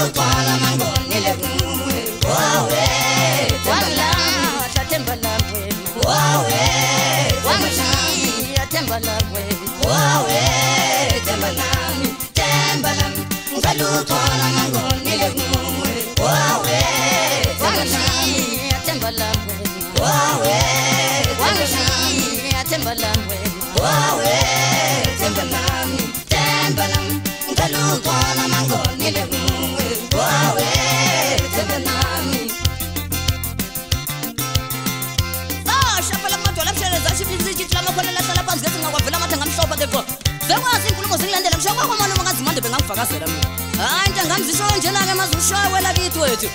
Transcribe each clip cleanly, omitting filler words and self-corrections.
Ngalutwala mangoni lekumwe wawe wala tatembala wema wawe wamshi atembala wema wawe tembalami tembalami ngalutwala mangoni lekumwe wawe wamshi atembala wema wawe wamshi atembala wema wawe tembalami tembalami ngalutwala mangoni lekumwe wawe tembalami shapala madola msheleza shiphizi chitla makhona la sala phansi ngezinga kwavela amathanga amhlophe ke bo sekwazi inkulumo zingilandela mshaka kwamana mangazimande bengangifakazela mina hayi ntangamzisho njena ke mazushawe la kithi wethu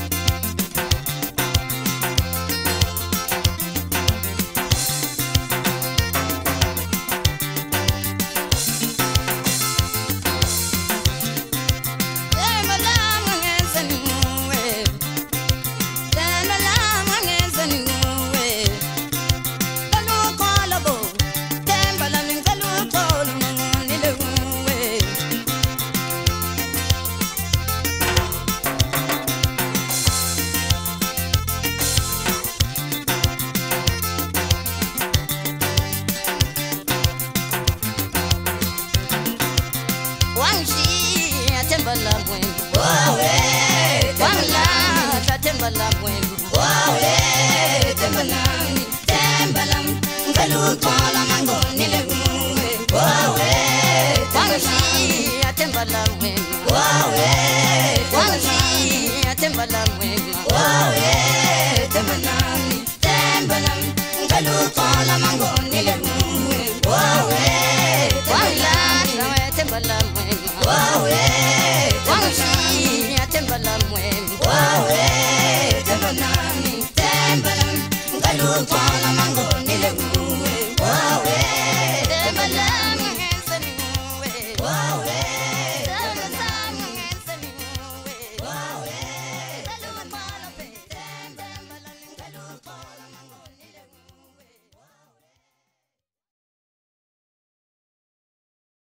Ngalutwala mangoni lekumwe wawe wamshi atembala wema wawe wamshi atembala wema wawe tembalami tembalami ngalutwala mangoni lekumwe wawe wala tembala wema wawe